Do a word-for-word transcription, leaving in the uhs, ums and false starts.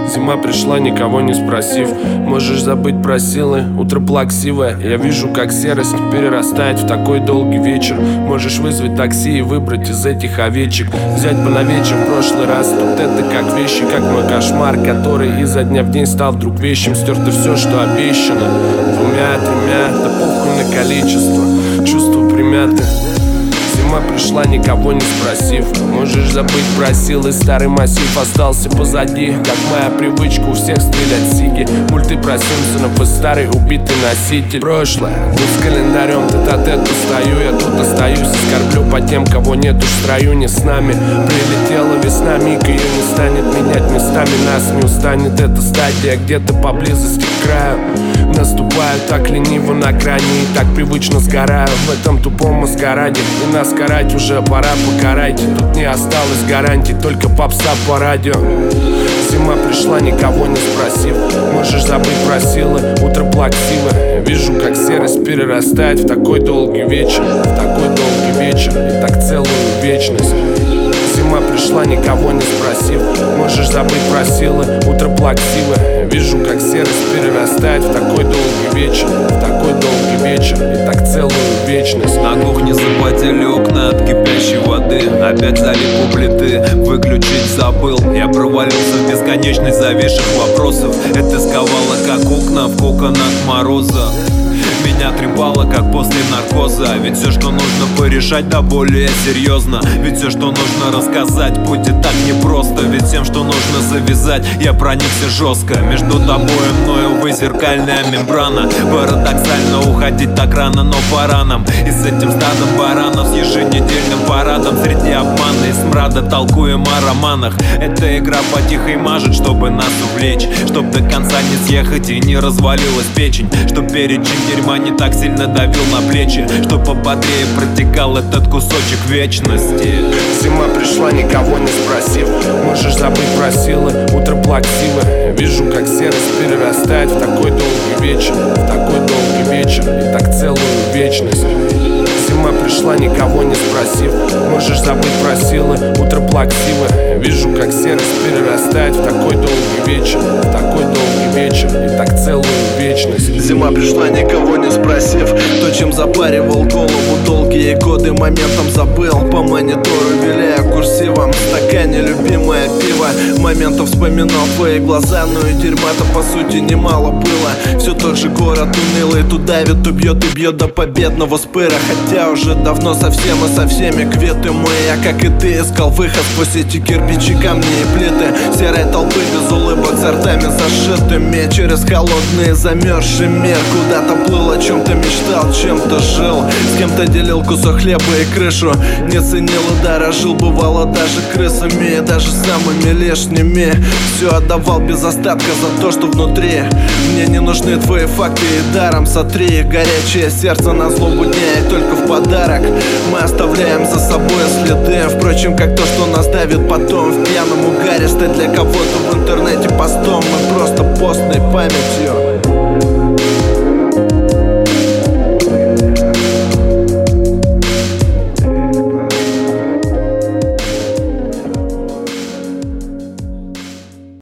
Зима пришла, никого не спросив. Можешь забыть про силы, утро плаксивое. Я вижу, как серость перерастает в такой долгий вечер. Можешь вызвать такси и выбрать из этих овечек. Взять бы на вечер в прошлый раз. Тут это как вещи, как мой кошмар, который изо дня в день стал вдруг вещим. Стерто все, что обещано. Двумя, тремя, да похуй на количество. Чувства примяты. Зима пришла, никого не спросив. Можешь забыть про силы, старый массив остался позади. Как моя привычка у всех стрелять сиги. Мульты про Симпсонов и старый убитый носитель. Прошлое, тут с календарем тет-а-тет устаю. Я тут остаюсь и скорблю по тем, кого нет уж в строю не с нами. Прилетела весна, миг ее не станет менять местами. Нас не устанет эта стадия где-то поблизости к краю. Наступаю так лениво на грани и так привычно сгораю в этом тупом маскараде. И нас карать уже пора, покарайте. Тут не осталось гарантий, только попса по радио. Зима пришла, никого не спросив. Можешь забыть про силы, утро плаксивое. Вижу, как серость перерастает в такой долгий вечер. В такой долгий вечер и так целую вечность. Зима пришла, никого не спросив. Можешь забыть про силы, утро плаксивое. Вижу, как серость перерастает в такой долгий вечер. В такой долгий вечер и так целую вечность. На кухне запотели окна от кипящей воды. Опять залип у плиты, выключить забыл. Я провалился в бесконечность зависших вопросов. Это сковало, как окна в коконах мороза. Меня трепало, как после наркоза. Ведь все, что нужно порешать, да более серьезно. Ведь все, что нужно рассказать, будет так непросто. Ведь всем, что нужно завязать, я проникся жестко. Между тобой и мною, увы, зеркальная мембрана. Парадоксально уходить так рано, но пора нам. И с этим стадом баранов, с еженедельным парадом среди обмана и смрада толкуем о романах. Эта игра по тихой мажет, чтобы нас увлечь. Чтоб до конца не съехать и не развалилась печень. Чтоб перечень дерьма не так сильно давил на плечи. Чтоб пободрее протекал этот кусочек вечности. Зима пришла, никого не спросив. Можешь забыть про силы, утро плаксивое. Вижу, как серость перерастает в такой долгий вечер. В такой долгий вечер и так целую вечность. Зима пришла, никого не спросив. Можешь забыть про силы, утро плаксивое. Вижу, как серость перерастает в такой долгий вечер. В такой долгий вечер и так целую вечность. Зима пришла, никого не спросив. То, чем запаривал голову долгие годы, моментом забыл. По монитору виляя курсивом, в стакане любимое пиво. Моментом вспоминал твои глаза, но и дерьма-то по сути немало было. Все тот же город унылый, тут давит, то бьет и бьет до победного спыра. Хотя уже давно совсем и со всеми кветы мы. Я, как и ты, искал выход сквозь эти кирпичи, камни и плиты. Серой толпы без улыбок, с ртами зашитыми. Через холодный замерзший мир куда-то плыл, о чем-то мечтал, чем-то жил. С кем-то делил кусок хлеба и крышу. Не ценил и дорожил, бывало даже крысами, даже самыми лишними. Все отдавал без остатка за то, что внутри. Мне не нужны твои факты и даром сотри. Горячее сердце на злобу дня и только в подарок мы оставляем за собой следы. Впрочем, как то, что нас давит потом в пьяном угаре. Стать для кого-то в интернете постом, мы просто постной памятью.